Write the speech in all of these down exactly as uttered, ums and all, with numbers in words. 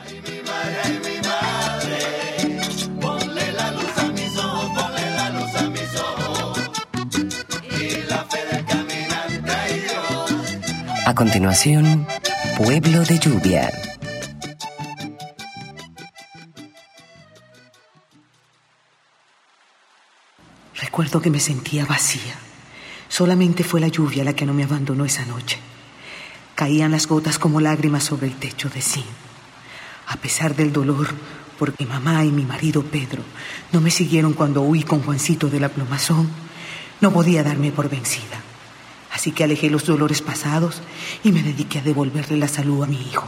Ay, mi madre, ay, mi madre, ponle la luz a mis ojos, ponle la luz a mis ojos, y la fe del caminante y Dios. A continuación, Pueblo de Lluvia. Recuerdo que me sentía vacía. Solamente fue la lluvia la que no me abandonó esa noche. Caían las gotas como lágrimas sobre el techo de zinc. A pesar del dolor, porque mamá y mi marido Pedro no me siguieron cuando huí con Juancito de la plomazón, no podía darme por vencida. Así que alejé los dolores pasados y me dediqué a devolverle la salud a mi hijo.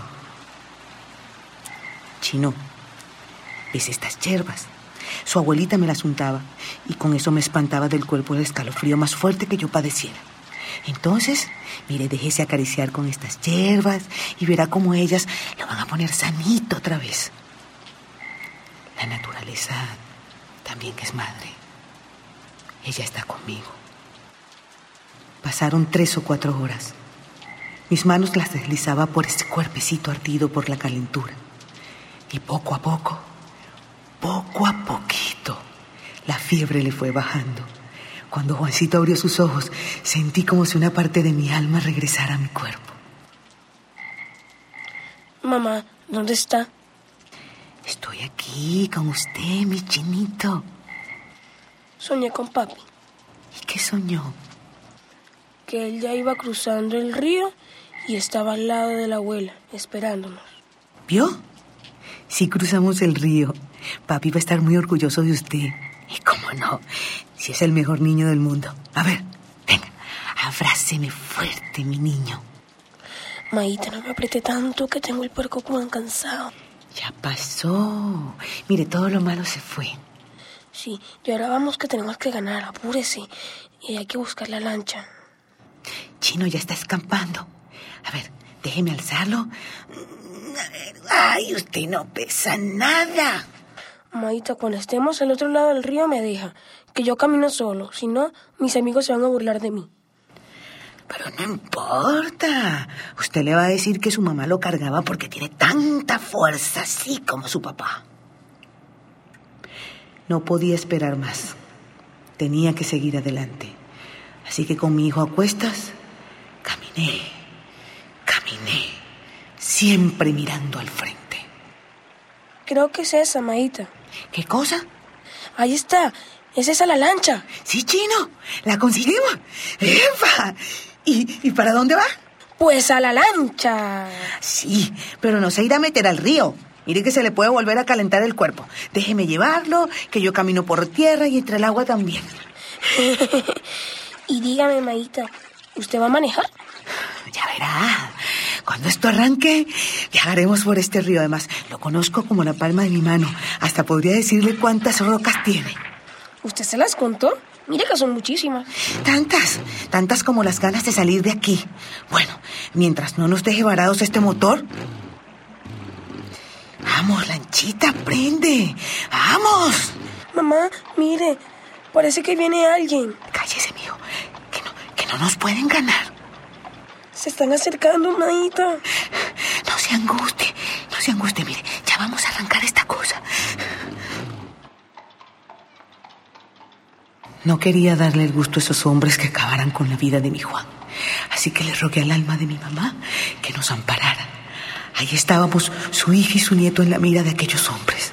Chino, ¿ves estas hierbas? Su abuelita me las untaba y con eso me espantaba del cuerpo el escalofrío más fuerte que yo padeciera. Entonces, mire, déjese acariciar con estas hierbas y verá cómo ellas lo van a poner sanito otra vez. La naturaleza también es madre. Ella está conmigo. Pasaron tres o cuatro horas. Mis manos las deslizaba por ese cuerpecito ardido por la calentura. Y poco a poco, poco a poquito, la fiebre le fue bajando. Cuando Juancito abrió sus ojos, sentí como si una parte de mi alma regresara a mi cuerpo. Mamá, ¿dónde está? Estoy aquí con usted, mi chinito. Soñé con papi. ¿Y qué soñó? Que él ya iba cruzando el río y estaba al lado de la abuela, esperándonos. ¿Vio? Si cruzamos el río, papi va a estar muy orgulloso de usted. Y cómo no, si es el mejor niño del mundo. A ver, venga, abráceme fuerte, mi niño. Maíta, no me apriete tanto que tengo el puerco como cansado. Ya pasó. Mire, todo lo malo se fue. Sí, y ahora vamos que tenemos que ganar, apúrese. Y hay que buscar la lancha. Chino ya está escampando. A ver, déjeme alzarlo. Ay, usted no pesa nada. Maíta, cuando estemos al otro lado del río me deja, que yo camino solo, si no, mis amigos se van a burlar de mí. Pero no importa. Usted le va a decir que su mamá lo cargaba porque tiene tanta fuerza, así como su papá. No podía esperar más. Tenía que seguir adelante. Así que con mi hijo a cuestas, caminé, caminé, siempre mirando al frente. Creo que es esa, Maíta. ¿Qué cosa? Ahí está. ¿Es esa la lancha? Sí, Chino. La conseguimos. ¡Epa! ¿Y, ¿Y para dónde va? Pues a la lancha. Sí, pero no se irá a meter al río. Mire que se le puede volver a calentar el cuerpo. Déjeme llevarlo, que yo camino por tierra y entre el agua también. Y dígame, Maíta, ¿usted va a manejar? Ya verá. Cuando esto arranque, viajaremos por este río. Además, lo conozco como la palma de mi mano. Hasta podría decirle cuántas rocas tiene. ¿Usted se las contó? Mire que son muchísimas. Tantas, tantas como las ganas de salir de aquí. Bueno, mientras no nos deje varados este motor. ¡Vamos, lanchita, prende! ¡Vamos! Mamá, mire, parece que viene alguien. Cállese, mijo, que no, que no nos pueden ganar. Se están acercando, Maíta. No se angustie, no se angustie, mire, ya vamos a arrancar esta cosa. No quería darle el gusto a esos hombres que acabaran con la vida de mi Juan. Así que le rogué al alma de mi mamá que nos amparara. Ahí estábamos su hija y su nieto en la mira de aquellos hombres.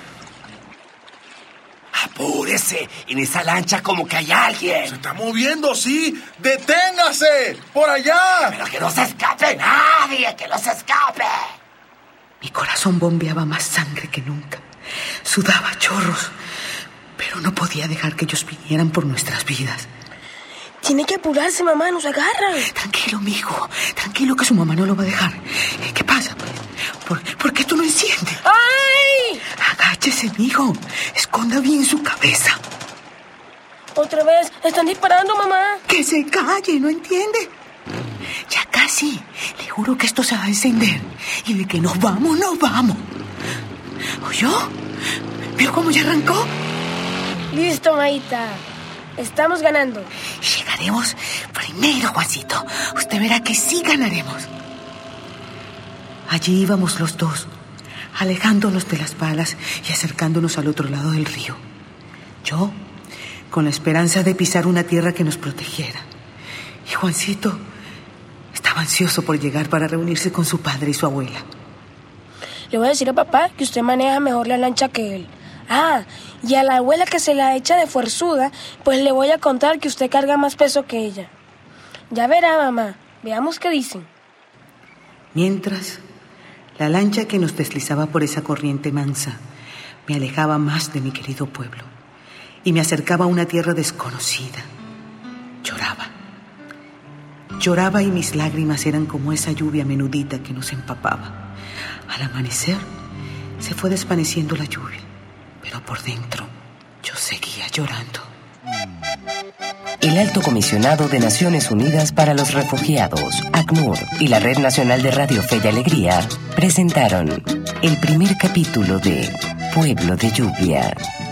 ¡Apúrese! En esa lancha como que hay alguien. ¡Se está moviendo, sí! ¡Deténgase! ¡Por allá! ¡Pero que no se escape nadie! ¡Que no se escape! Mi corazón bombeaba más sangre que nunca. Sudaba a chorros. Pero no podía dejar que ellos vinieran por nuestras vidas. Tiene que apurarse, mamá, nos agarran. Tranquilo, mijo. Tranquilo que su mamá no lo va a dejar. ¿Qué pasa, pues? ¿Por, ¿por qué tú no enciendes? ¡Ay! Agáchese, mijo. Esconda bien su cabeza. Otra vez, están disparando, mamá. Que se calle, ¿no entiende? Ya casi. Le juro que esto se va a encender. Y de que nos vamos, nos vamos. ¿Oyó? ¿Vio cómo ya arrancó? Listo, Maíta. Estamos ganando. Llegaremos primero, Juancito. Usted verá que sí ganaremos. Allí íbamos los dos, alejándonos de las balas y acercándonos al otro lado del río. Yo, con la esperanza de pisar una tierra que nos protegiera. Y Juancito estaba ansioso por llegar para reunirse con su padre y su abuela. Le voy a decir a papá que usted maneja mejor la lancha que él. Ah, y a la abuela que se la echa de fuerzuda, pues le voy a contar que usted carga más peso que ella. Ya verá, mamá. Veamos qué dicen. Mientras, la lancha que nos deslizaba por esa corriente mansa me alejaba más de mi querido pueblo y me acercaba a una tierra desconocida. Lloraba. Lloraba y mis lágrimas eran como esa lluvia menudita que nos empapaba. Al amanecer, se fue desvaneciendo la lluvia, pero por dentro yo seguía llorando. El Alto Comisionado de Naciones Unidas para los Refugiados, ACNUR, y la Red Nacional de Radio Fe y Alegría presentaron el primer capítulo de Pueblo de Lluvia.